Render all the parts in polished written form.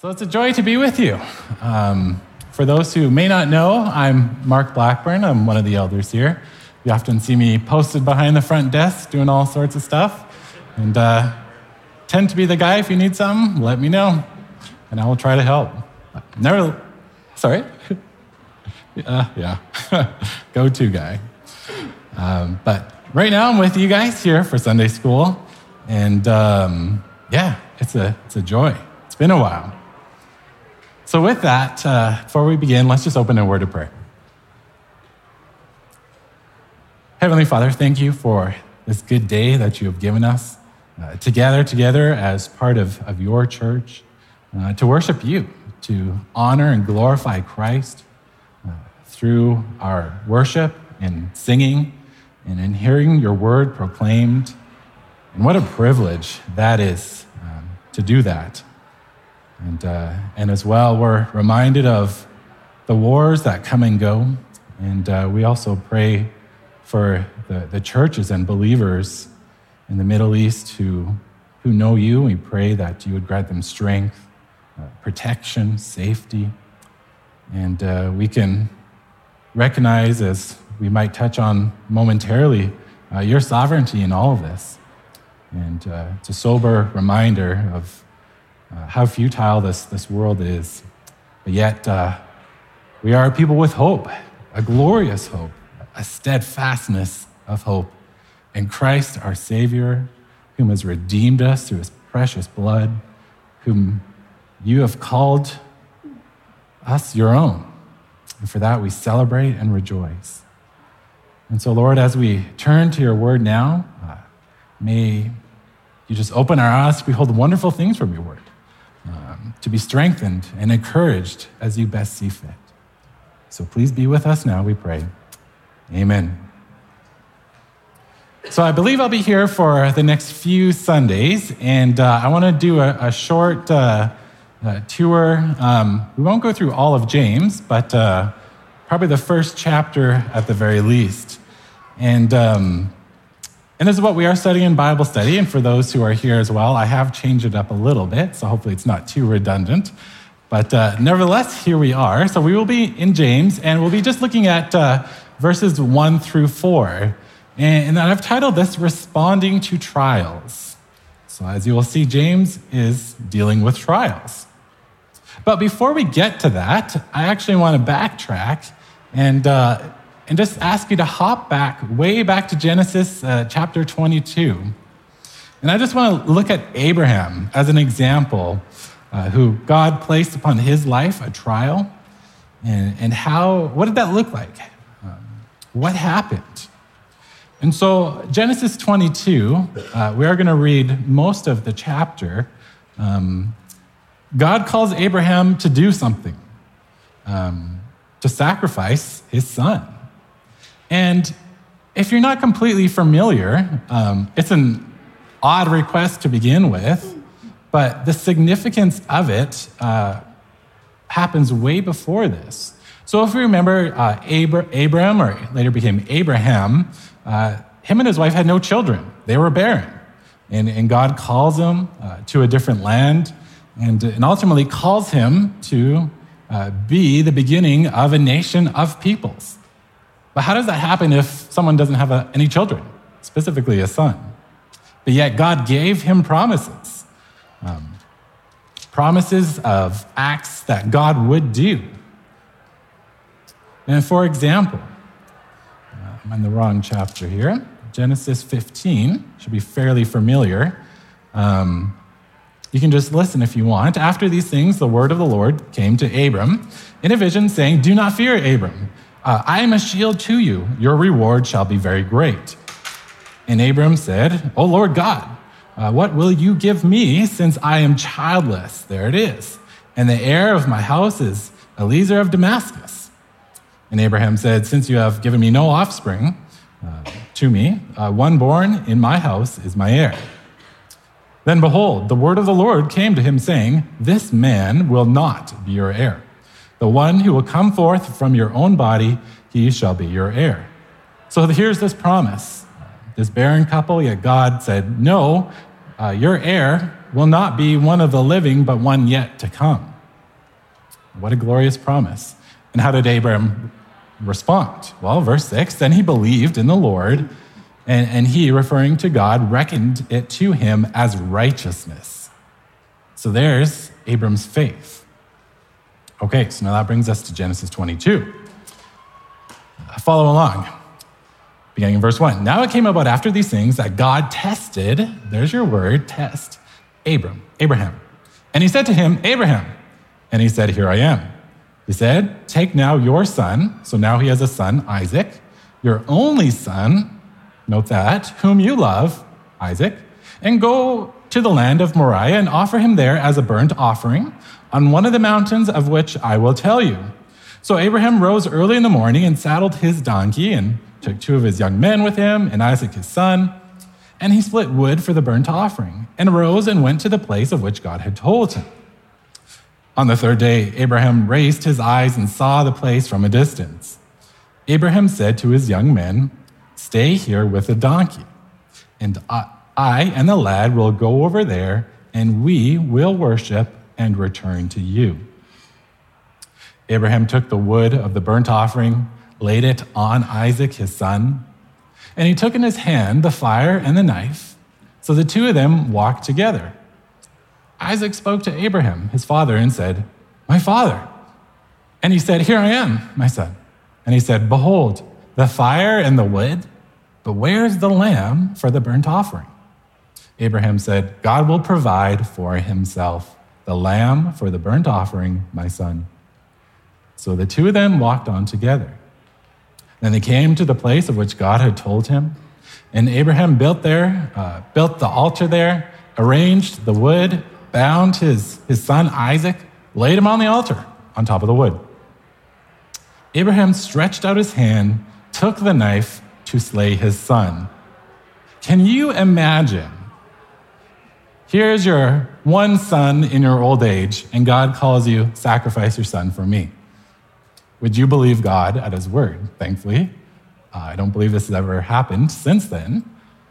So it's a joy to be with you. For those who may not know, I'm Mark Blackburn. I'm one of the elders here. You often see me posted behind the front desk doing all sorts of stuff. And tend to be the guy if you need something, let me know. And I will try to help. Sorry? Yeah. Go-to guy. But right now I'm with you guys here for Sunday school. And it's a joy. It's been a while. So with that, before we begin, let's just open a word of prayer. Heavenly Father, thank you for this good day that you have given us to gather together as part of your church, to worship you, to honor and glorify Christ through our worship and singing and in hearing your word proclaimed. And what a privilege that is to do that. And as well, we're reminded of the wars that come and go. And we also pray for the churches and believers in the Middle East who know you. We pray that you would grant them strength, protection, safety. And we can recognize, as we might touch on momentarily, your sovereignty in all of this. And it's a sober reminder of how futile this world is. But yet, we are a people with hope, a glorious hope, a steadfastness of hope in Christ, our Savior, whom has redeemed us through his precious blood, whom you have called us your own. And for that, we celebrate and rejoice. And so, Lord, as we turn to your word now, may you just open our eyes to behold the wonderful things from your word, to be strengthened and encouraged as you best see fit. So please be with us now, we pray. Amen. So I believe I'll be here for the next few Sundays, and I want to do a short tour. We won't go through all of James, but probably the first chapter at the very least. And this is what we are studying in Bible study. And for those who are here as well, I have changed it up a little bit, so hopefully it's not too redundant. But nevertheless, here we are. So we will be in James, and we'll be just looking at verses 1 through 4. And I've titled this Responding to Trials. So as you will see, James is dealing with trials. But before we get to that, I actually want to backtrack and just ask you to hop way back to Genesis chapter 22. And I just want to look at Abraham as an example, who God placed upon his life a trial, and what did that look like? What happened? And so Genesis 22, we are going to read most of the chapter. God calls Abraham to do something, to sacrifice his son. And if you're not completely familiar, it's an odd request to begin with, but the significance of it happens way before this. So if you remember, Abram, or later became Abraham, him and his wife had no children. They were barren. And God calls him to a different land and ultimately calls him to be the beginning of a nation of peoples. But how does that happen if someone doesn't have any children, specifically a son? But yet God gave him promises, promises of acts that God would do. And for example, I'm in the wrong chapter here. Genesis 15 should be fairly familiar. You can just listen if you want. After these things, the word of the Lord came to Abram in a vision, saying, "Do not fear, Abram. I am a shield to you. Your reward shall be very great." And Abram said, "O Lord God, what will you give me since I am childless?" There it is. "And the heir of my house is Eliezer of Damascus." And Abraham said, "Since you have given me no offspring to me, one born in my house is my heir." Then behold, the word of the Lord came to him, saying, "This man will not be your heir. The one who will come forth from your own body, he shall be your heir." So here's this promise. This barren couple, yet God said, "No, your heir will not be one of the living, but one yet to come." What a glorious promise. And how did Abram respond? Well, verse 6, then he believed in the Lord, and he, referring to God, reckoned it to him as righteousness. So there's Abram's faith. Okay, so now that brings us to Genesis 22. Follow along. Beginning in verse 1. Now it came about after these things that God tested, there's your word, test, Abraham. And he said to him, Abraham. And he said, here I am. He said, take now your son, so now he has a son, Isaac, your only son, note that, whom you love, Isaac, and go to the land of Moriah and offer him there as a burnt offering on one of the mountains of which I will tell you. So Abraham rose early in the morning and saddled his donkey and took 2 of his young men with him and Isaac his son, and he split wood for the burnt offering and arose and went to the place of which God had told him. On the 3rd day, Abraham raised his eyes and saw the place from a distance. Abraham said to his young men, stay here with the donkey, and I and the lad will go over there, and we will worship and return to you. Abraham took the wood of the burnt offering, laid it on Isaac his son, and he took in his hand the fire and the knife. So the 2 of them walked together. Isaac spoke to Abraham, his father, and said, my father. And he said, here I am, my son. And he said, behold, the fire and the wood, but where's the lamb for the burnt offering? Abraham said, God will provide for himself the lamb for the burnt offering, my son. So the 2 of them walked on together. Then they came to the place of which God had told him, and Abraham built the altar there, arranged the wood, bound his son Isaac, laid him on the altar on top of the wood. Abraham stretched out his hand, took the knife to slay his son. Can you imagine? Here's your one son in your old age, and God calls you, sacrifice your son for me. Would you believe God at his word? Thankfully, I don't believe this has ever happened since then.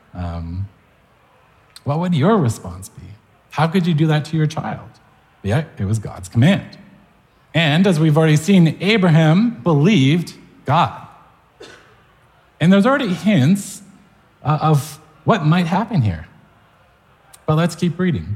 What would your response be? How could you do that to your child? Yeah, it was God's command. And as we've already seen, Abraham believed God. And there's already hints of what might happen here. But let's keep reading.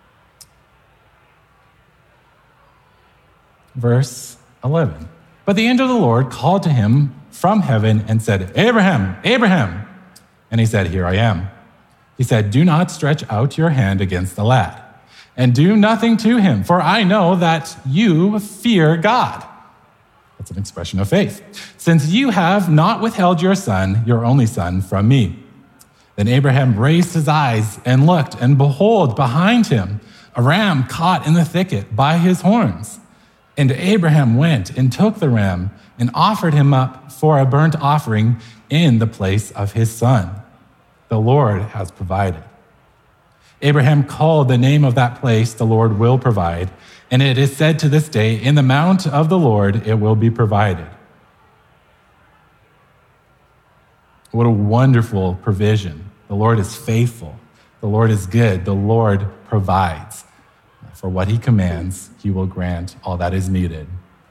Verse 11. But the angel of the Lord called to him from heaven and said, Abraham, Abraham. And he said, here I am. He said, do not stretch out your hand against the lad, and do nothing to him, for I know that you fear God. That's an expression of faith. Since you have not withheld your son, your only son, from me. Then Abraham raised his eyes and looked, and behold, behind him, a ram caught in the thicket by his horns. And Abraham went and took the ram and offered him up for a burnt offering in the place of his son. The Lord has provided. Abraham called the name of that place, the Lord will provide. And it is said to this day, in the mount of the Lord it will be provided. What a wonderful provision. The Lord is faithful. The Lord is good. The Lord provides. For what he commands, he will grant all that is needed.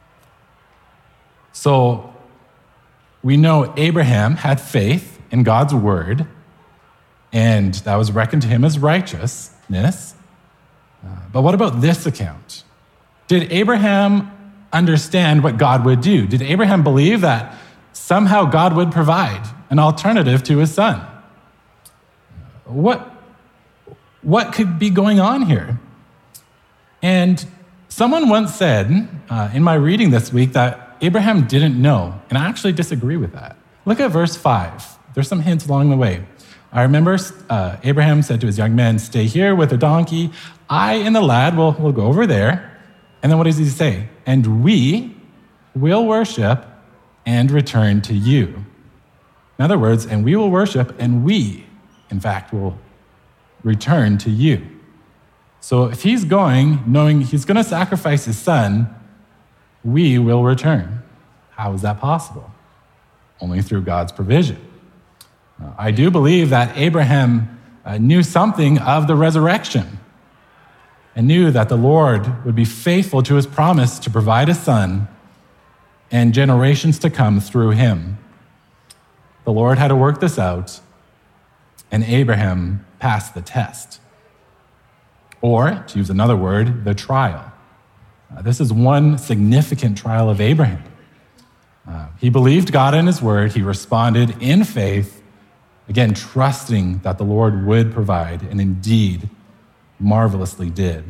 So we know Abraham had faith in God's word, and that was reckoned to him as righteousness. But what about this account? Did Abraham understand what God would do? Did Abraham believe that somehow God would provide an alternative to his son? What could be going on here? And someone once said in my reading this week that Abraham didn't know, and I actually disagree with that. Look at verse 5. There's some hints along the way. I remember Abraham said to his young men, stay here with the donkey. I and the lad will go over there. And then what does he say? And we will worship and return to you. In other words, and we will worship, and we, in fact, will return to you. So if he's going, knowing he's going to sacrifice his son, we will return. How is that possible? Only through God's provision. I do believe that Abraham knew something of the resurrection. and knew that the Lord would be faithful to his promise to provide a son and generations to come through him. The Lord had to work this out, and Abraham passed the test. Or, to use another word, the trial. This is one significant trial of Abraham. He believed God and his word. He responded in faith, again, trusting that the Lord would provide, and indeed, marvelously did.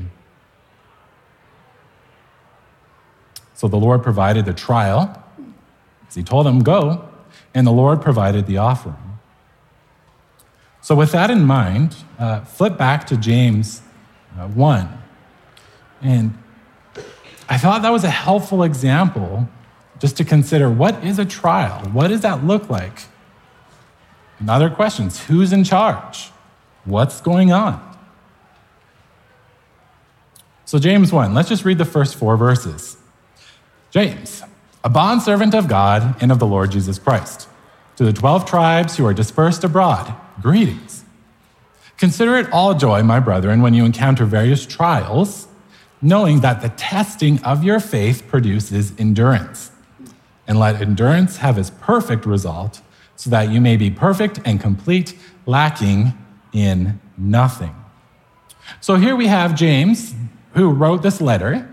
So the Lord provided the trial, as he told him, go, and the Lord provided the offering. So with that in mind, flip back to James 1. And I thought that was a helpful example just to consider, what is a trial? What does that look like? And other questions, who's in charge? What's going on? So James 1, let's just read the first 4 verses. James, a bondservant of God and of the Lord Jesus Christ, to the 12 tribes who are dispersed abroad, greetings. Consider it all joy, my brethren, when you encounter various trials, knowing that the testing of your faith produces endurance. And let endurance have its perfect result, so that you may be perfect and complete, lacking in nothing. So here we have James, who wrote this letter.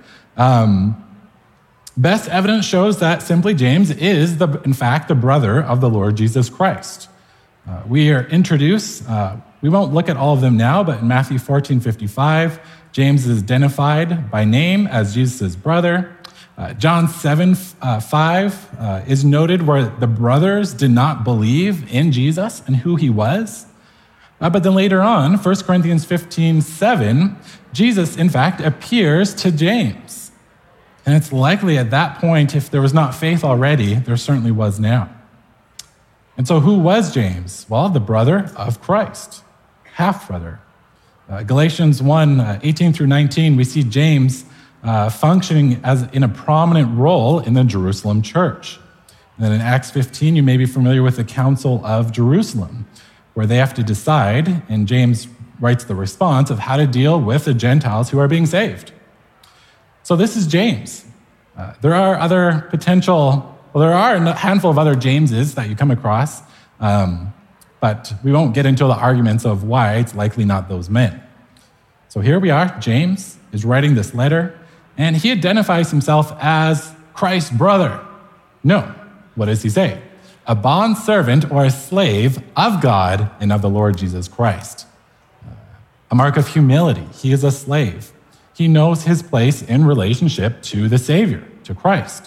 Best evidence shows that simply James is, in fact, the brother of the Lord Jesus Christ. We are introduced, we won't look at all of them now, but in Matthew 14:55, James is identified by name as Jesus' brother. John 7:5 is noted where the brothers did not believe in Jesus and who he was. But then later on, 1 Corinthians 15:7, Jesus, in fact, appears to James. And it's likely at that point, if there was not faith already, there certainly was now. And so who was James? Well, the brother of Christ, half-brother. Galatians 1:18 through 19, we see James functioning as in a prominent role in the Jerusalem church. And then in Acts 15, you may be familiar with the Council of Jerusalem, where they have to decide, and James writes the response of how to deal with the Gentiles who are being saved. So this is James. There are other there are a handful of other Jameses that you come across, but we won't get into the arguments of why it's likely not those men. So here we are, James is writing this letter, and he identifies himself as Christ's brother. No, what does he say? A bondservant or a slave of God and of the Lord Jesus Christ. A mark of humility. He is a slave. He knows his place in relationship to the Savior, to Christ.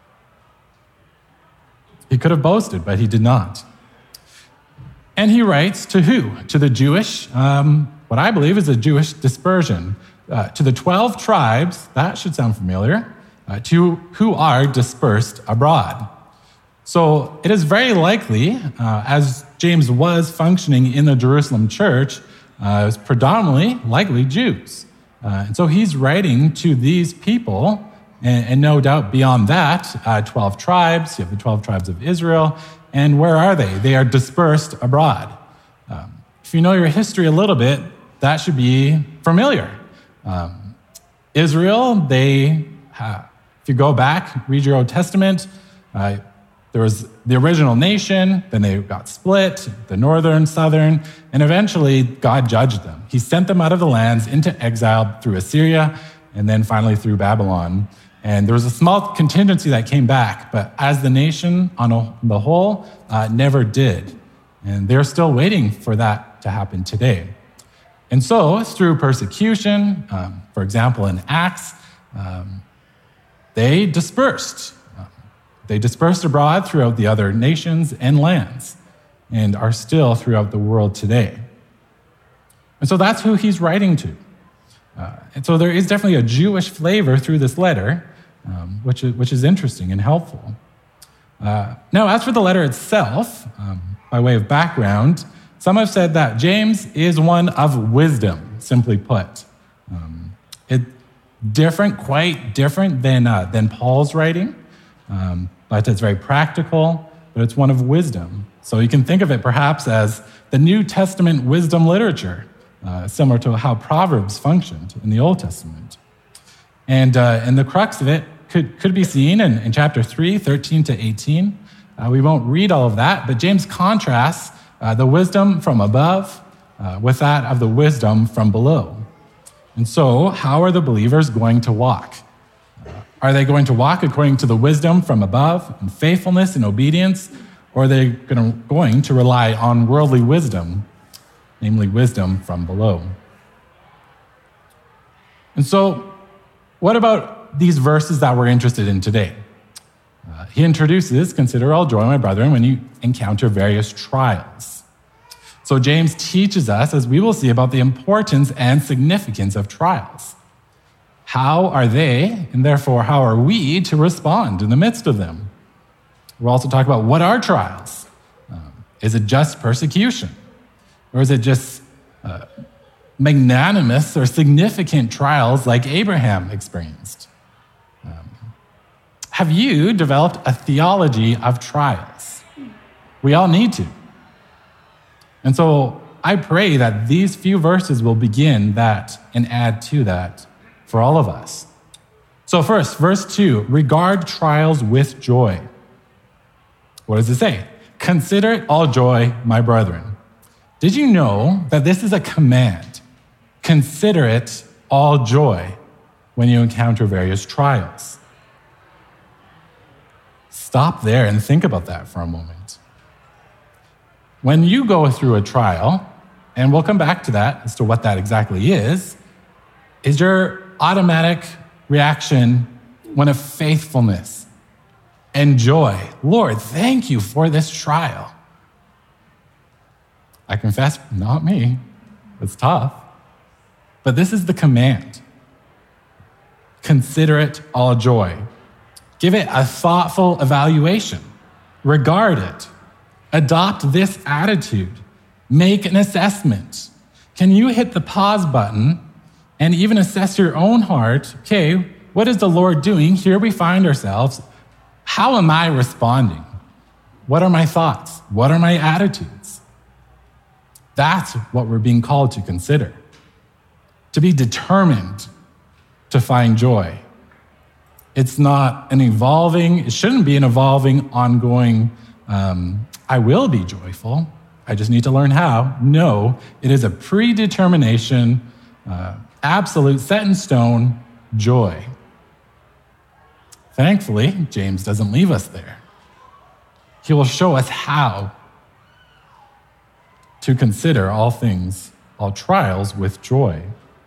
He could have boasted, but he did not. And he writes to who? To the Jewish, what I believe is a Jewish dispersion. To the 12 tribes, that should sound familiar, who are dispersed abroad. So it is very likely, as James was functioning in the Jerusalem church, it was predominantly likely Jews. And so he's writing to these people, and no doubt beyond that, 12 tribes, you have the 12 tribes of Israel, and where are they? They are dispersed abroad. If you know your history a little bit, that should be familiar. Israel, if you go back, read your Old Testament, there was the original nation, then they got split, the northern, southern, and eventually God judged them. He sent them out of the lands into exile through Assyria, and then finally through Babylon. And there was a small contingency that came back, but as the nation on the whole, never did. And they're still waiting for that to happen today. And so through persecution, for example, in Acts, they dispersed. They dispersed abroad throughout the other nations and lands and are still throughout the world today. And so that's who he's writing to. And so there is definitely a Jewish flavor through this letter, which is interesting and helpful. Now, as for the letter itself, by way of background, some have said that James is one of wisdom, simply put. Quite different than Paul's writing, but it's very practical, but it's one of wisdom. So you can think of it perhaps as the New Testament wisdom literature. similar to how Proverbs functioned in the Old Testament. And the crux of it could be seen in chapter 3, 13 to 18. We won't read all of that, but James contrasts the wisdom from above with that of the wisdom from below. And so, how are the believers going to walk? Are they going to walk according to the wisdom from above, in faithfulness and obedience, or are they going to rely on worldly wisdom, namely wisdom from below? And so, what about these verses that we're interested in today? He introduces, consider all joy, my brethren, when you encounter various trials. So James teaches us, as we will see, about the importance and significance of trials. How are they, and therefore how are we to respond in the midst of them? We'll also talk about what are trials. Is it just persecution? Or is it just magnanimous or significant trials like Abraham experienced? Have you developed a theology of trials? We all need to. And so I pray that these few verses will begin that and add to that for all of us. So first, verse 2, regard trials with joy. What does it say? Consider it all joy, my brethren. Did you know that this is a command? Consider it all joy when you encounter various trials. Stop there and think about that for a moment. When you go through a trial, and we'll come back to that as to what that exactly is your automatic reaction one of faithfulness and joy? Lord, thank you for this trial. I confess, not me. It's tough. But this is the command. Consider it all joy. Give it a thoughtful evaluation. Regard it. Adopt this attitude. Make an assessment. Can you hit the pause button and even assess your own heart? Okay, what is the Lord doing? Here we find ourselves. How am I responding? What are my thoughts? What are my attitudes? That's what we're being called to consider. To be determined to find joy. It shouldn't be an evolving, ongoing, I will be joyful. I just need to learn how. No, it is a predetermination, absolute, set in stone joy. Thankfully, James doesn't leave us there. He will show us how to consider all things, all trials with joy.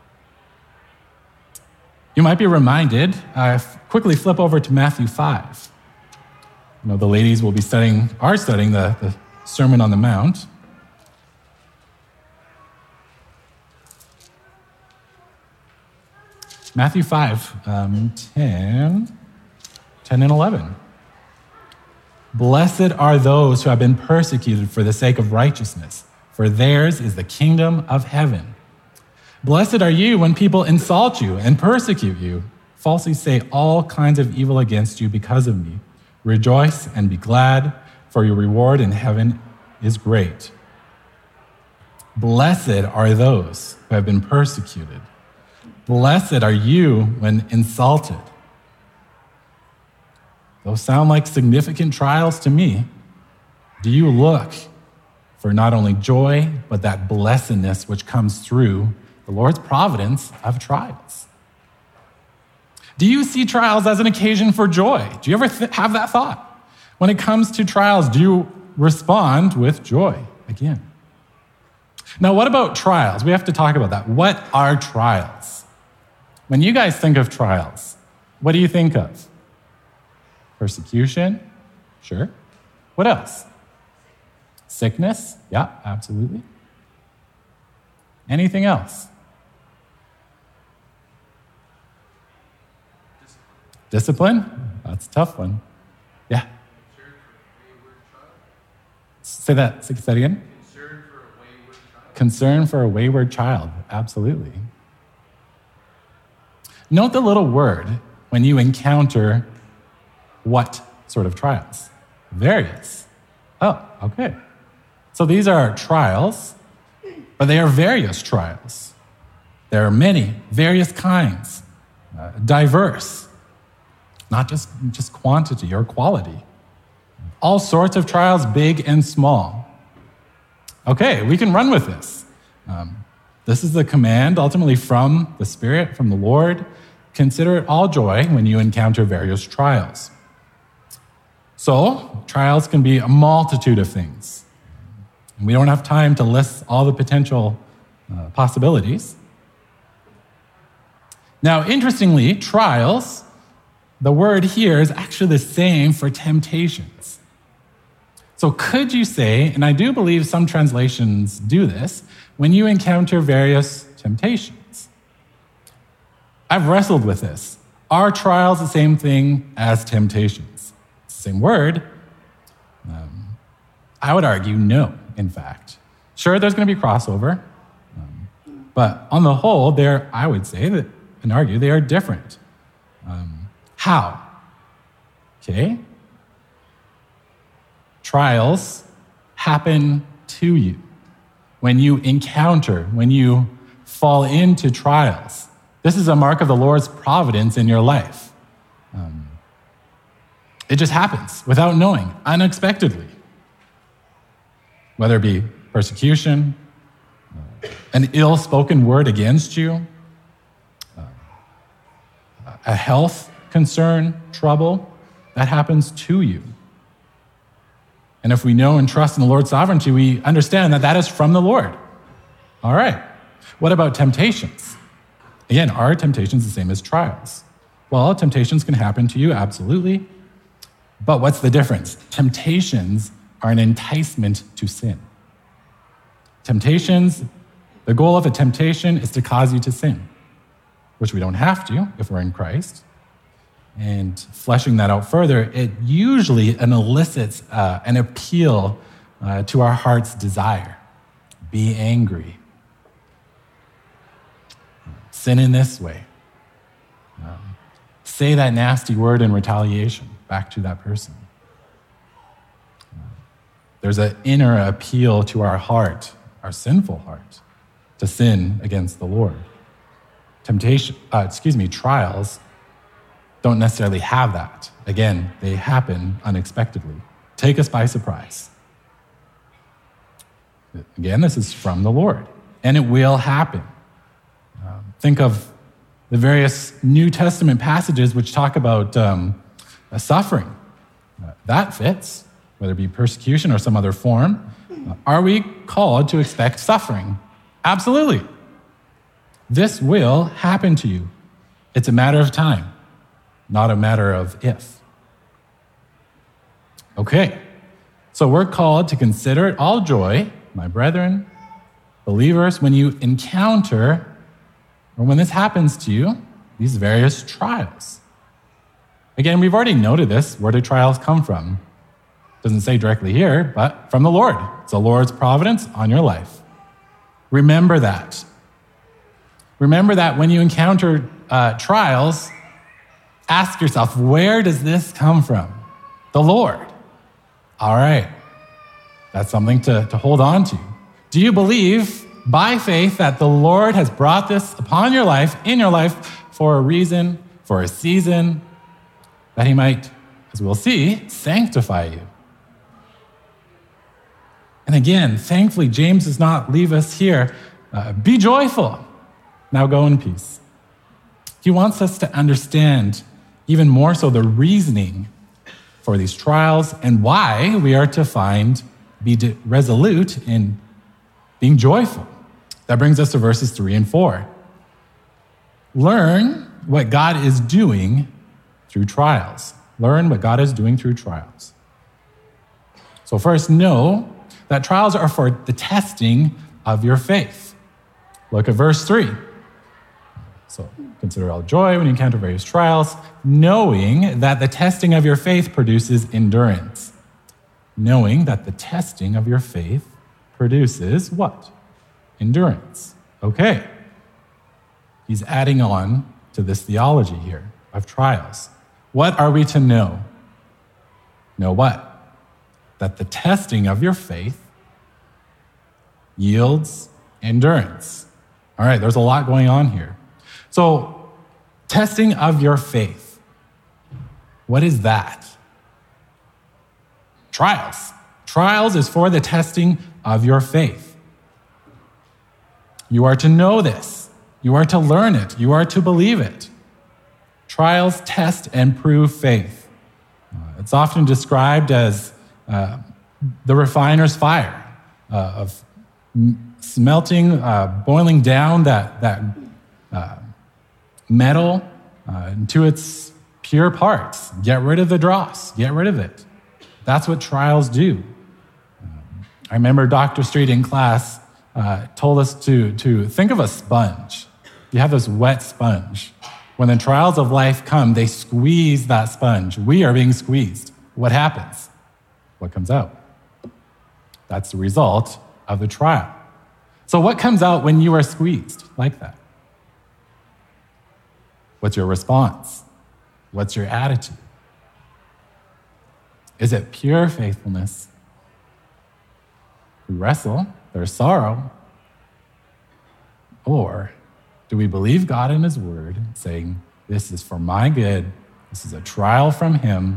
You might be reminded, quickly flip over to Matthew 5. The ladies will be are studying the Sermon on the Mount. Matthew 5, 10 and 11. Blessed are those who have been persecuted for the sake of righteousness, for theirs is the kingdom of heaven. Blessed are you when people insult you and persecute you, falsely say all kinds of evil against you because of me. Rejoice and be glad, for your reward in heaven is great. Blessed are those who have been persecuted. Blessed are you when insulted. Those sound like significant trials to me. Do you look for not only joy, but that blessedness which comes through the Lord's providence of trials? Do you see trials as an occasion for joy? Do you ever have that thought? When it comes to trials, do you respond with joy again? Now, what about trials? We have to talk about that. What are trials? When you guys think of trials, what do you think of? Persecution? Sure. What else? Sickness? Yeah, absolutely. Anything else? Discipline? That's a tough one. Yeah. Say that again. Concern for a wayward child. Absolutely. Note the little word when you encounter what sort of trials? Various. Oh, okay. So these are trials but they are various trials. There are many, various kinds, diverse, not just quantity or quality. All sorts of trials, big and small. Okay, we can run with this. This is the command ultimately from the Spirit, from the Lord. Consider it all joy when you encounter various trials. So, trials can be a multitude of things. And we don't have time to list all the potential possibilities. Now, interestingly, trials, the word here is actually the same for temptations. So could you say, and I do believe some translations do this, when you encounter various temptations? I've wrestled with this. Are trials the same thing as temptations? It's the same word. I would argue no, in fact. Sure, there's going to be crossover, but on the whole, I would say that and argue they are different. How? Okay. Trials happen to you. When you encounter, when you fall into trials, this is a mark of the Lord's providence in your life. It just happens without knowing, unexpectedly. Whether it be persecution, an ill-spoken word against you, a health concern, trouble, that happens to you. And if we know and trust in the Lord's sovereignty, we understand that that is from the Lord. All right. What about temptations? Again, are temptations the same as trials? Well, temptations can happen to you, absolutely. But what's the difference? Temptations are an enticement to sin. Temptations, the goal of a temptation is to cause you to sin, which we don't have to if we're in Christ. And fleshing that out further, it usually elicits an appeal to our heart's desire. Be angry. Sin in this way. Say that nasty word in retaliation back to that person. There's an inner appeal to our heart, our sinful heart, to sin against the Lord. Trials don't necessarily have that. Again, they happen unexpectedly. Take us by surprise. Again, this is from the Lord, and it will happen. Think of the various New Testament passages which talk about suffering. That fits, whether it be persecution or some other form. Are we called to expect suffering? Absolutely. This will happen to you. It's a matter of time, not a matter of if. Okay, so we're called to consider it all joy, my brethren, believers, when you encounter, or when this happens to you, these various trials. Again, we've already noted this. Where do trials come from? Doesn't say directly here, but from the Lord. It's the Lord's providence on your life. Remember that. Remember that when you encounter trials, ask yourself, where does this come from? The Lord. All right. That's something to hold on to. Do you believe by faith that the Lord has brought this upon your life, in your life, for a reason, for a season, that he might, as we'll see, sanctify you? And again, thankfully, James does not leave us here. Be joyful. Now go in peace. He wants us to understand even more so the reasoning for these trials and why we are to be resolute in being joyful. That brings us to verses 3 and 4. Learn what God is doing through trials. Learn what God is doing through trials. So first, know that trials are for the testing of your faith. Look at verse 3. So consider all joy when you encounter various trials, knowing that the testing of your faith produces endurance. Knowing that the testing of your faith produces what? Endurance. Okay. He's adding on to this theology here of trials. What are we to know? Know what? That the testing of your faith yields endurance. All right, there's a lot going on here. So, testing of your faith. What is that? Trials. Trials is for the testing of your faith. You are to know this. You are to learn it. You are to believe it. Trials test and prove faith. It's often described as the refiner's fire, of smelting, boiling down that metal into its pure parts. Get rid of the dross. Get rid of it. That's what trials do. I remember Dr. Street in class told us to think of a sponge. You have this wet sponge. When the trials of life come, they squeeze that sponge. We are being squeezed. What happens? What comes out? That's the result of the trial. So what comes out when you are squeezed like that? What's your response? What's your attitude? Is it pure faithfulness? We wrestle, there's sorrow. Or do we believe God in his word, saying, this is for my good, this is a trial from him.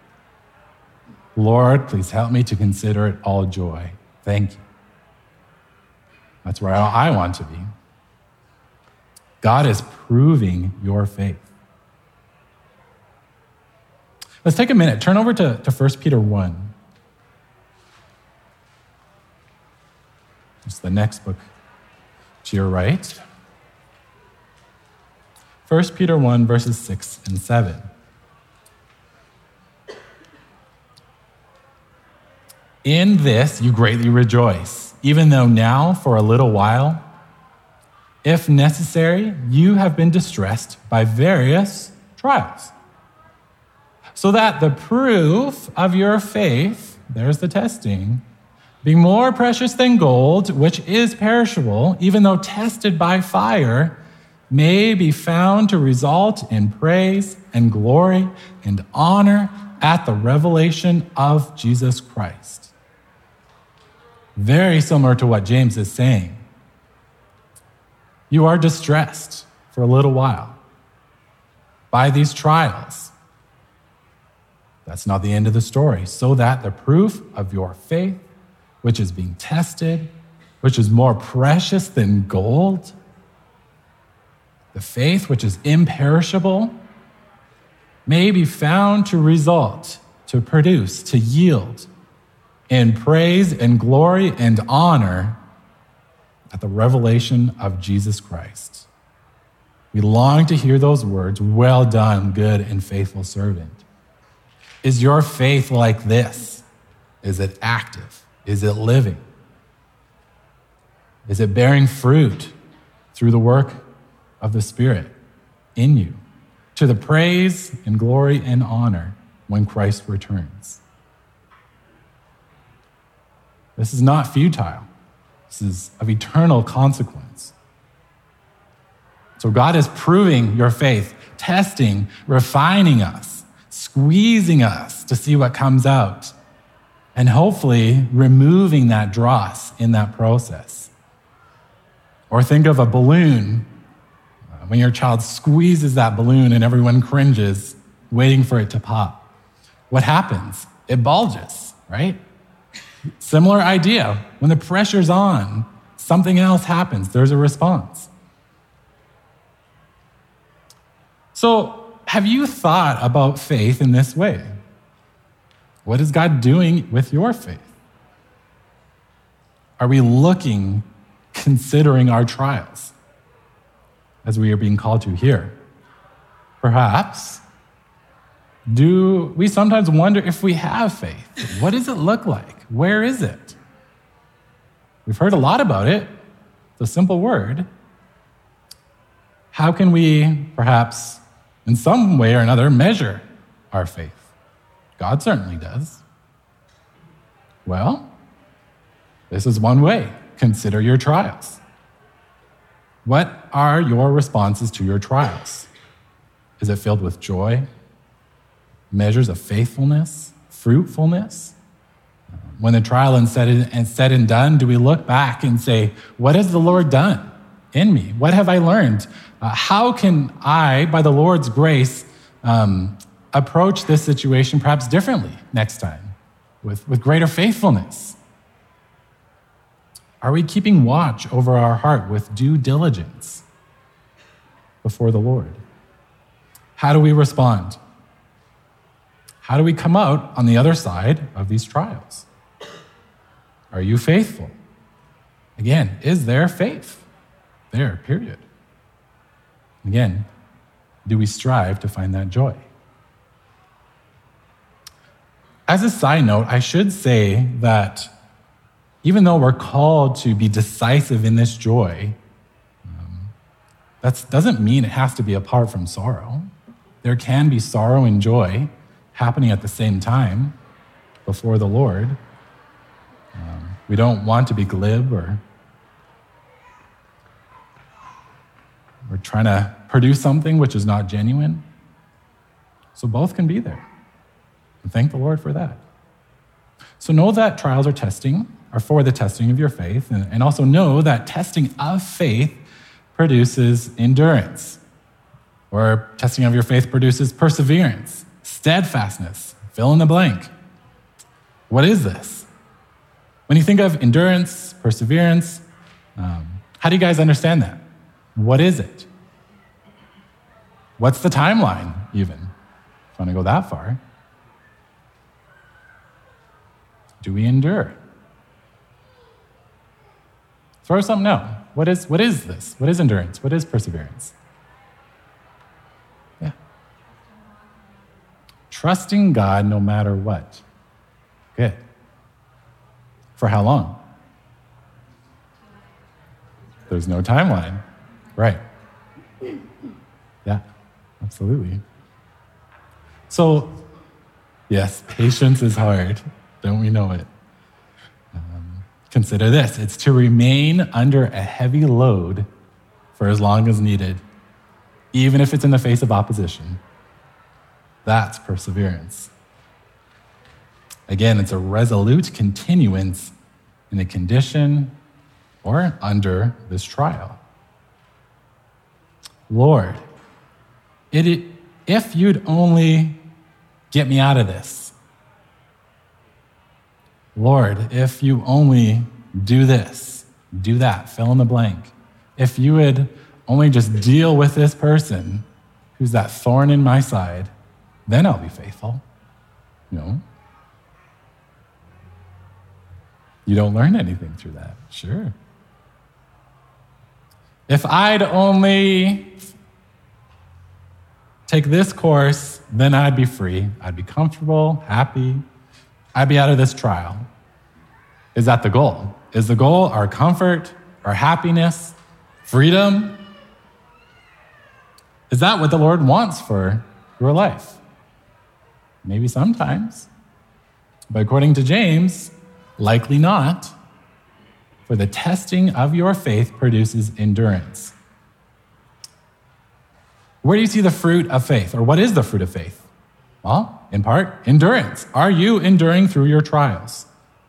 Lord, please help me to consider it all joy. Thank you. That's where I want to be. God is proving your faith. Let's take a minute. Turn over to 1 Peter 1. It's the next book to your right. 1 Peter 1, verses 6 and 7. In this you greatly rejoice, even though now, for a little while, if necessary, you have been distressed by various trials, so that the proof of your faith, there's the testing, being more precious than gold, which is perishable, even though tested by fire, may be found to result in praise and glory and honor at the revelation of Jesus Christ. Very similar to what James is saying. You are distressed for a little while by these trials. That's not the end of the story. So that the proof of your faith, which is being tested, which is more precious than gold, the faith which is imperishable, may be found to result, to produce, to yield in praise and glory and honor at the revelation of Jesus Christ. We long to hear those words, well done, good and faithful servant. Is your faith like this? Is it active? Is it living? Is it bearing fruit through the work of the Spirit in you, to the praise and glory and honor when Christ returns? This is not futile. This is of eternal consequence. So God is proving your faith, testing, refining us, squeezing us to see what comes out, and hopefully removing that dross in that process. Or think of a balloon. When your child squeezes that balloon and everyone cringes, waiting for it to pop. What happens? It bulges, right? Similar idea. When the pressure's on, something else happens. There's a response. So, have you thought about faith in this way? What is God doing with your faith? Are we looking, considering our trials, as we are being called to here? Perhaps, do we sometimes wonder if we have faith? What does it look like? Where is it? We've heard a lot about it. It's a simple word. How can we, perhaps, in some way or another, measure our faith? God certainly does. Well, this is one way. Consider your trials. What are your responses to your trials? Is it filled with joy, measures of faithfulness, fruitfulness? When the trial is said and done, do we look back and say, what has the Lord done in me? What have I learned? How can I, by the Lord's grace, approach this situation perhaps differently next time with greater faithfulness? Are we keeping watch over our heart with due diligence before the Lord? How do we respond? How do we come out on the other side of these trials? Are you faithful? Again, is there faith there, period? Again, do we strive to find that joy? As a side note, I should say that even though we're called to be decisive in this joy, that doesn't mean it has to be apart from sorrow. There can be sorrow and joy happening at the same time before the Lord. We don't want to be glib or we're trying to produce something which is not genuine. So both can be there. And thank the Lord for that. So know that trials are for the testing of your faith, and also know that testing of faith produces endurance, or testing of your faith produces perseverance, steadfastness, fill in the blank. What is this? When you think of endurance, perseverance, how do you guys understand that? What is it? What's the timeline, even? If you want to go that far. Do we endure? Throw something out. What is this? What is endurance? What is perseverance? Yeah. Trusting God no matter what. Good. For how long? There's no timeline. Right. Yeah, absolutely. So, yes, patience is hard. Don't we know it? Consider this. It's to remain under a heavy load for as long as needed, even if it's in the face of opposition. That's perseverance. Again, it's a resolute continuance in a condition or under this trial. Lord, if you'd only get me out of this. Lord, if you only do this, do that, fill in the blank. If you would only just deal with this person who's that thorn in my side, then I'll be faithful. No. You don't learn anything through that. Sure. If I'd only take this course, then I'd be free. I'd be comfortable, happy. I'd be out of this trial. Is that the goal? Is the goal our comfort, our happiness, freedom? Is that what the Lord wants for your life? Maybe sometimes. But according to James, likely not. For the testing of your faith produces endurance. Where do you see the fruit of faith? Or what is the fruit of faith? Well, in part, endurance. Are you enduring through your trials?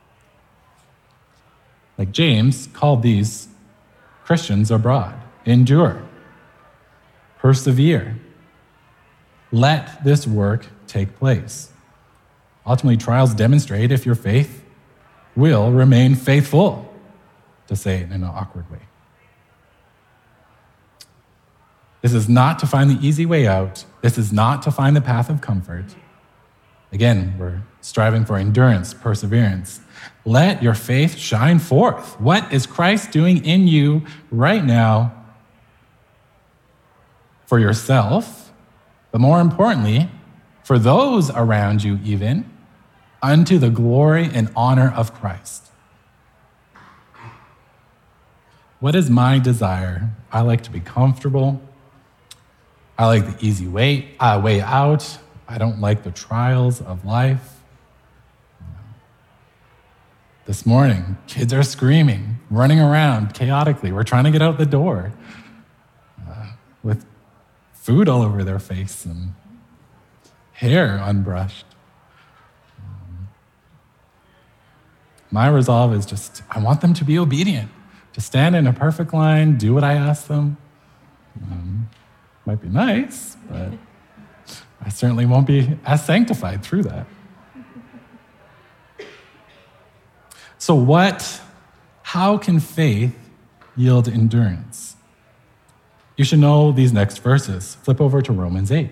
Like James called these Christians abroad. Endure. Persevere. Let this work take place. Ultimately, trials demonstrate if your faith will remain faithful, to say it in an awkward way. This is not to find the easy way out. This is not to find the path of comfort. Again, we're striving for endurance, perseverance. Let your faith shine forth. What is Christ doing in you right now for yourself, but more importantly, for those around you even, unto the glory and honor of Christ? What is my desire? I like to be comfortable. I like the easy way out. I don't like the trials of life. This morning, kids are screaming, running around chaotically. We're trying to get out the door with food all over their face and hair unbrushed. My resolve is just, I want them to be obedient, to stand in a perfect line, do what I ask them. Might be nice, but I certainly won't be as sanctified through that. So how can faith yield endurance? You should know these next verses. Flip over to Romans 8.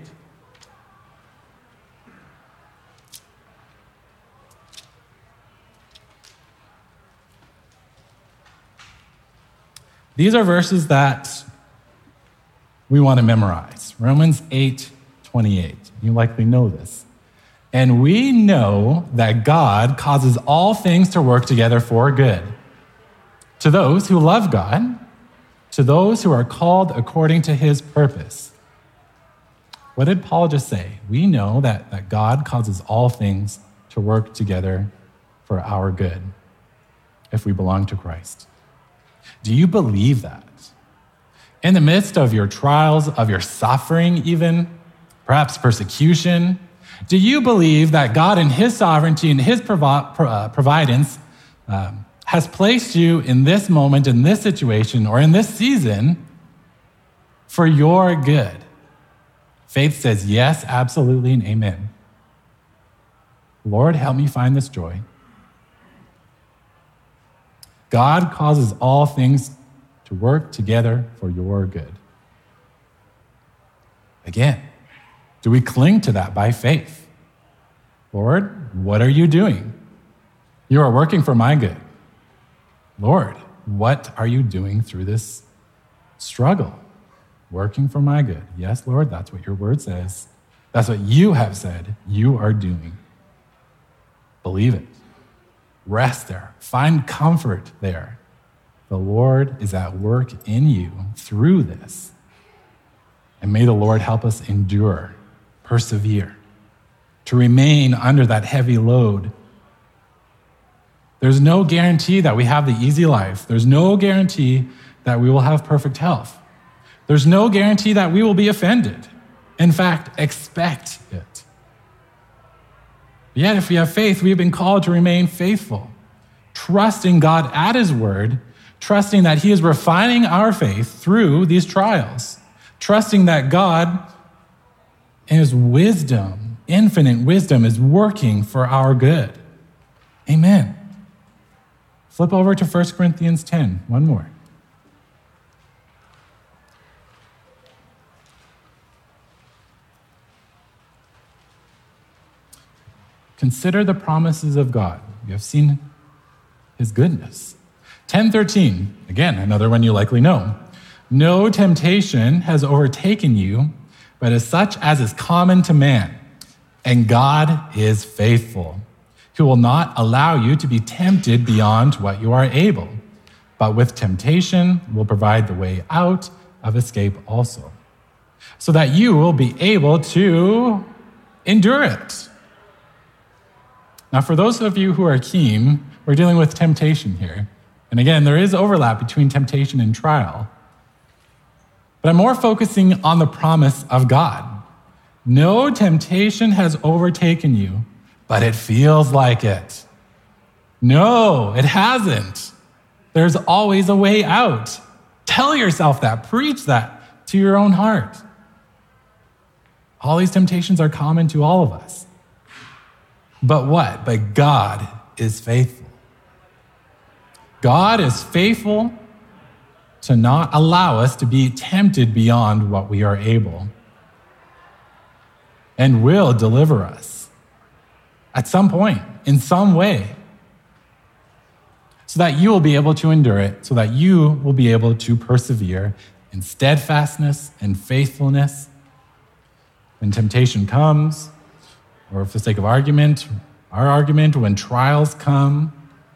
These are verses that we want to memorize. Romans 8:28. You likely know this. And we know that God causes all things to work together for good, to those who love God, to those who are called according to his purpose. What did Paul just say? We know that God causes all things to work together for our good if we belong to Christ. Do you believe that? In the midst of your trials, of your suffering even, perhaps persecution, do you believe that God in his sovereignty and his providence has placed you in this moment, in this situation, or in this season for your good? Faith says yes, absolutely, and amen. Lord, help me find this joy. God causes all things to work together for your good. Again, do we cling to that by faith? Lord, what are you doing? You are working for my good. Lord, what are you doing through this struggle? Working for my good. Yes, Lord, that's what your word says. That's what you have said you are doing. Believe it. Rest there. Find comfort there. The Lord is at work in you through this. And may the Lord help us endure, persevere, to remain under that heavy load. There's no guarantee that we have the easy life. There's no guarantee that we will have perfect health. There's no guarantee that we will be offended. In fact, expect it. Yet if we have faith, we have been called to remain faithful, trusting God at his word, trusting that he is refining our faith through these trials, trusting that God, in his wisdom, infinite wisdom, is working for our good. Amen. Flip over to 1 Corinthians 10, one more. Consider the promises of God. You have seen his goodness. 10:13, again, another one you likely know. No temptation has overtaken you, but as such as is common to man. And God is faithful, who will not allow you to be tempted beyond what you are able, but with temptation will provide the way out of escape also, so that you will be able to endure it. Now, for those of you who are keen, we're dealing with temptation here. And again, there is overlap between temptation and trial. But I'm more focusing on the promise of God. No temptation has overtaken you, but it feels like it. No, it hasn't. There's always a way out. Tell yourself that. Preach that to your own heart. All these temptations are common to all of us. But what? But God is faithful. God is faithful to not allow us to be tempted beyond what we are able, and will deliver us at some point, in some way, so that you will be able to endure it, so that you will be able to persevere in steadfastness and faithfulness. When temptation comes, or for the sake of argument, our argument, when trials come,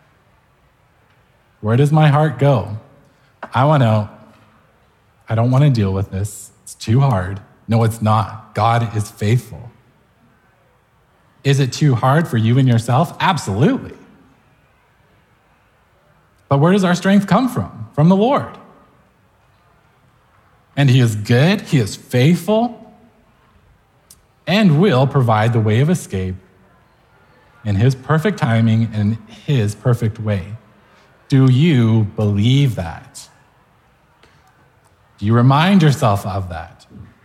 where does my heart go? I don't want to deal with this. It's too hard. No, it's not. God is faithful. Is it too hard for you and yourself? Absolutely. But where does our strength come from? From the Lord. And he is good, he is faithful, and will provide the way of escape in his perfect timing and his perfect way. Do you believe that? Do you remind yourself of that?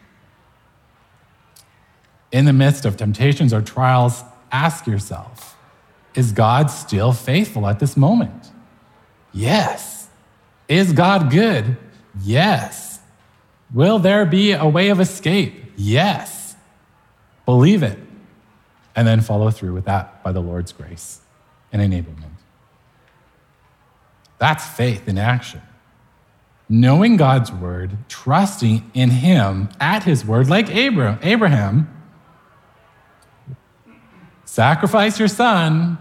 In the midst of temptations or trials, ask yourself, is God still faithful at this moment? Yes. Is God good? Yes. Will there be a way of escape? Yes. Believe it, and then follow through with that by the Lord's grace and enablement. That's faith in action. Knowing God's word, trusting in him at his word, like Abraham, sacrifice your son.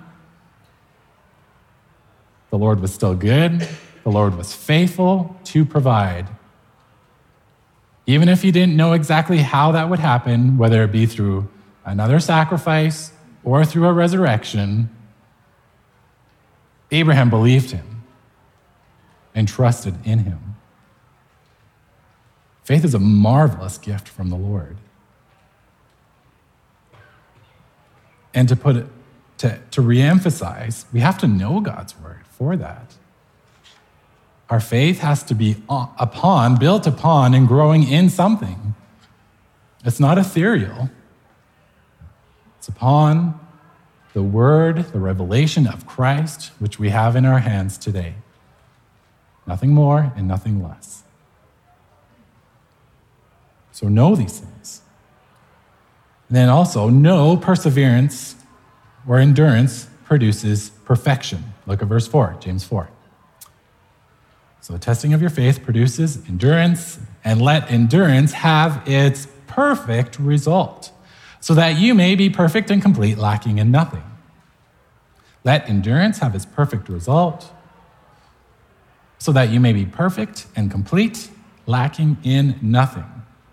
The Lord was still good. The Lord was faithful to provide. Even if you didn't know exactly how that would happen, whether it be through another sacrifice or through a resurrection, Abraham believed him and trusted in him. Faith is a marvelous gift from the Lord. And to reemphasize, we have to know God's word for that. Our faith has to be built upon, and growing in something. It's not ethereal. It's upon the word, the revelation of Christ, which we have in our hands today. Nothing more and nothing less. So know these things. And then also know perseverance or endurance produces perfection. Look at verse 4, James 4. So the testing of your faith produces endurance, and let endurance have its perfect result, so that you may be perfect and complete, lacking in nothing. Let endurance have its perfect result, so that you may be perfect and complete, lacking in nothing.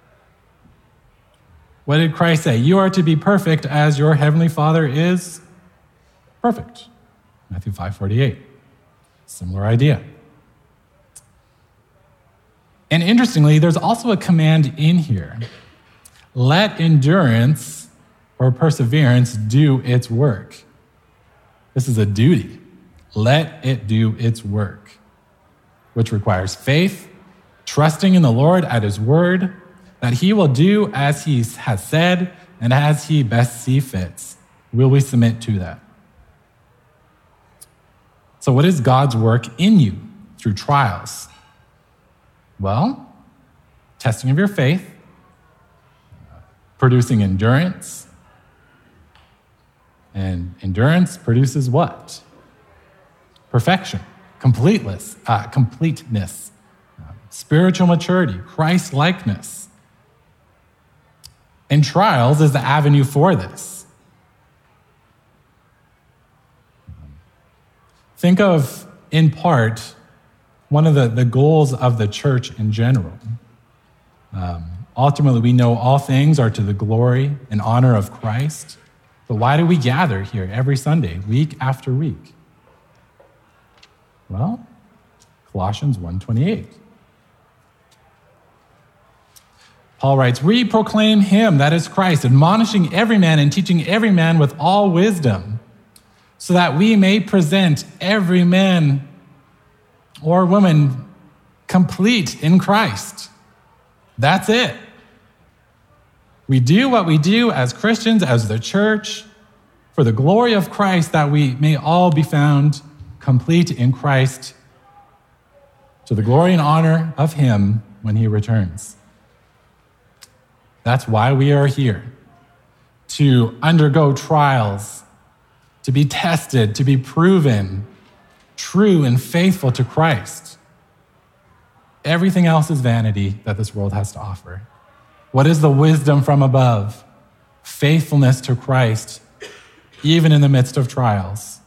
What did Christ say? You are to be perfect as your heavenly Father is perfect. Matthew 5:48. Similar idea. And interestingly, there's also a command in here. Let endurance or perseverance do its work. This is a duty. Let it do its work, which requires faith, trusting in the Lord at his word, that he will do as he has said and as he best see fits. Will we submit to that? So what is God's work in you through trials? Well, testing of your faith, producing endurance, and endurance produces what? Perfection, completeness, spiritual maturity, Christ-likeness. And trials is the avenue for this. Think of, in part, one of the goals of the church in general. Ultimately, we know all things are to the glory and honor of Christ. But why do we gather here every Sunday, week after week? Well, Colossians 1:28. Paul writes, we proclaim him, that is Christ, admonishing every man and teaching every man with all wisdom, so that we may present every man or woman complete in Christ. That's it. We do what we do as Christians, as the church, for the glory of Christ, that we may all be found complete in Christ, to the glory and honor of him when he returns. That's why we are here, to undergo trials, to be tested, to be proven true and faithful to Christ. Everything else is vanity that this world has to offer. What is the wisdom from above? Faithfulness to Christ, even in the midst of trials.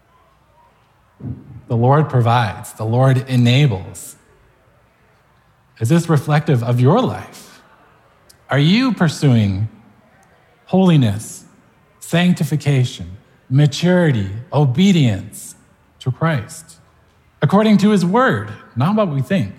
The Lord provides, the Lord enables. Is this reflective of your life? Are you pursuing holiness, sanctification, maturity, obedience to Christ, according to his word, not what we think?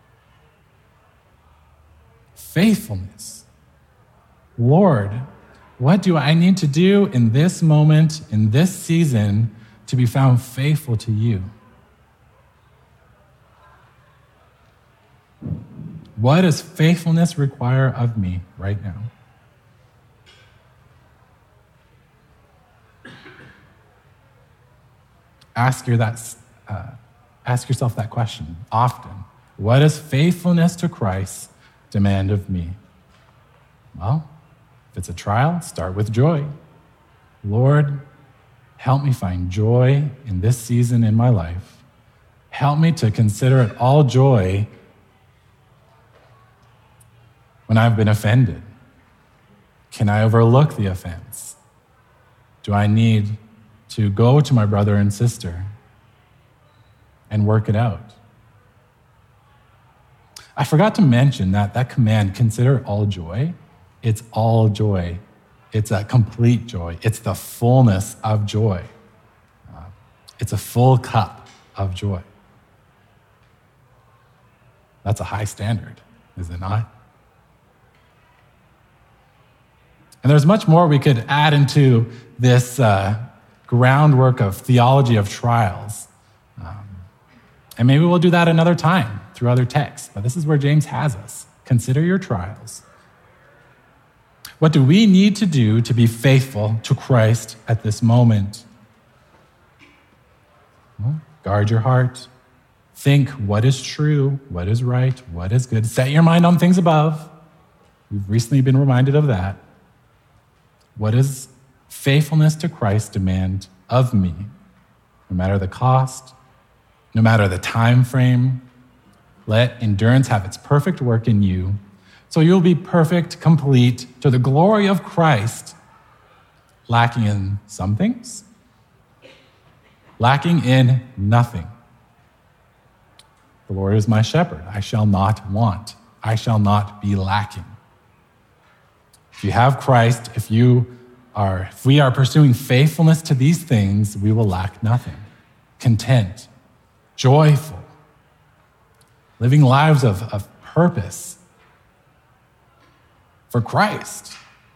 Faithfulness. Lord, What do I need to do in this moment, in this season, to be found faithful to you? What does faithfulness require of me right now? Ask yourself that question often. What does faithfulness to Christ demand of me? Well, if it's a trial, start with joy. Lord, help me find joy in this season in my life. Help me to consider it all joy when I've been offended. Can I overlook the offense? Do I need to go to my brother and sister and work it out? I forgot to mention that command, consider it all joy, it's all joy. It's a complete joy. It's the fullness of joy. It's a full cup of joy. That's a high standard, is it not? And there's much more we could add into this groundwork of theology of trials. And maybe we'll do that another time through other texts. But this is where James has us. Consider your trials. What do we need to do to be faithful to Christ at this moment? Well, guard your heart. Think what is true, what is right, what is good. Set your mind on things above. We've recently been reminded of that. What does faithfulness to Christ demand of me? No matter the cost, no matter the time frame, let endurance have its perfect work in you, so you'll be perfect, complete, to the glory of Christ, lacking in some things, lacking in nothing. The Lord is my shepherd. I shall not want. I shall not be lacking. If you have Christ, if we are pursuing faithfulness to these things, we will lack nothing. Content, joyful, living lives of purpose for Christ.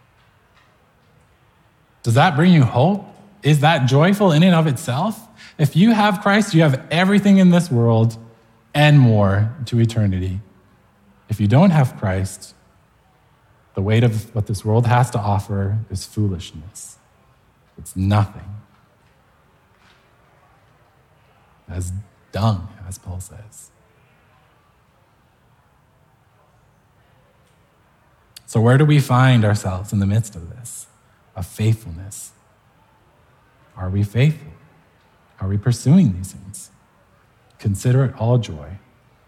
Does that bring you hope? Is that joyful in and of itself? If you have Christ, you have everything in this world and more to eternity. If you don't have Christ, the weight of what this world has to offer is foolishness. It's nothing. As dung, as Paul says. So where do we find ourselves in the midst of this? Of faithfulness. Are we faithful? Are we pursuing these things? Consider it all joy.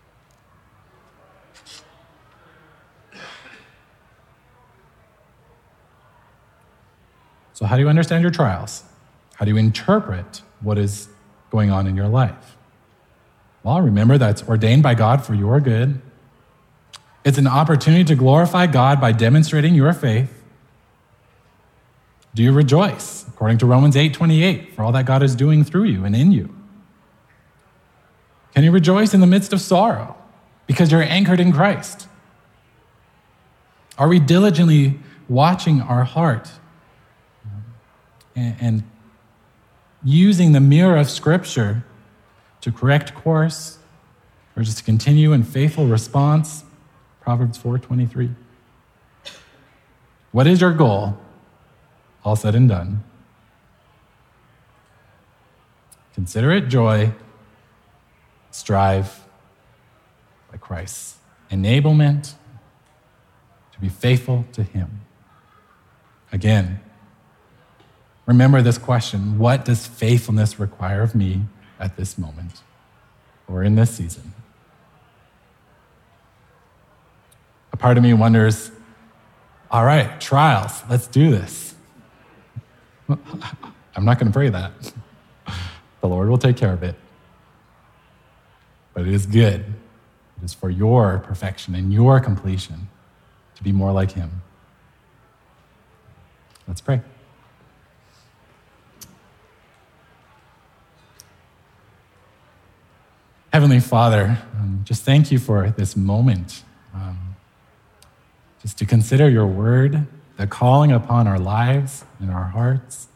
So how do you understand your trials? How do you interpret what is going on in your life? Well, remember that it's ordained by God for your good. It's an opportunity to glorify God by demonstrating your faith. Do you rejoice, according to Romans 8:28, for all that God is doing through you and in you? Can you rejoice in the midst of sorrow because you're anchored in Christ? Are we diligently watching our heart and using the mirror of Scripture to correct course or just to continue in faithful response? Proverbs 4:23. What is your goal? All said and done. Consider it joy. Strive by Christ's enablement to be faithful to Him. Again, remember this question: what does faithfulness require of me at this moment or in this season? A part of me wonders, all right, trials, let's do this. I'm not going to pray that. The Lord will take care of it. But it is good. It is for your perfection and your completion to be more like Him. Let's pray. Heavenly Father, just thank you for this moment. Just to consider your word, the calling upon our lives and our hearts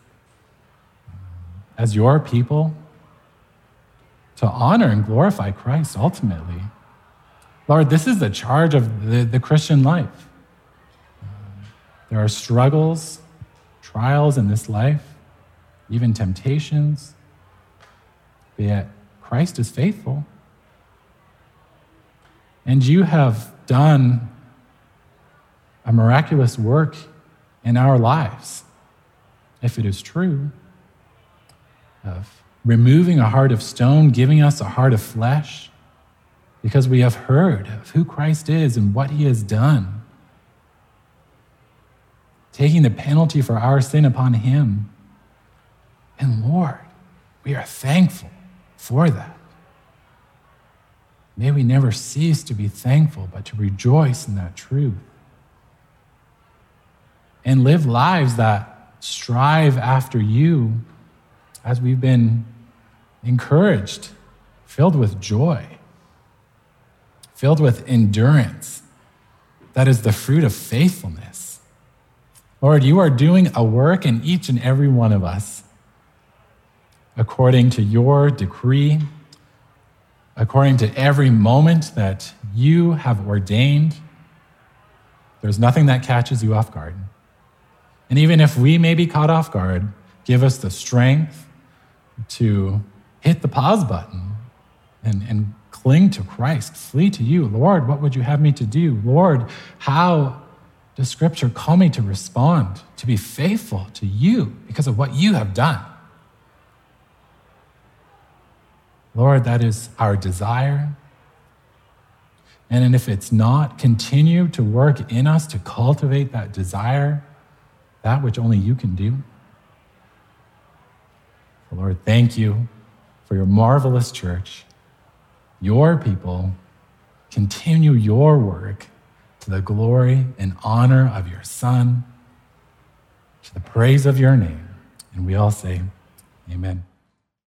as your people to honor and glorify Christ ultimately. Lord, this is the charge of the Christian life. There are struggles, trials in this life, even temptations, but yet Christ is faithful. And you have done a miraculous work in our lives, if it is true, of removing a heart of stone, giving us a heart of flesh, because we have heard of who Christ is and what he has done, taking the penalty for our sin upon him. And Lord, we are thankful for that. May we never cease to be thankful, but to rejoice in that truth. And live lives that strive after you as we've been encouraged, filled with joy, filled with endurance. That is the fruit of faithfulness. Lord, you are doing a work in each and every one of us according to your decree, according to every moment that you have ordained. There's nothing that catches you off guard. And even if we may be caught off guard, give us the strength to hit the pause button and cling to Christ, flee to you. Lord, what would you have me to do? Lord, how does Scripture call me to respond, to be faithful to you because of what you have done? Lord, that is our desire. And if it's not, continue to work in us to cultivate that desire, that which only you can do. Lord, thank you for your marvelous church, your people. Continue your work to the glory and honor of your Son, to the praise of your name. And we all say, amen.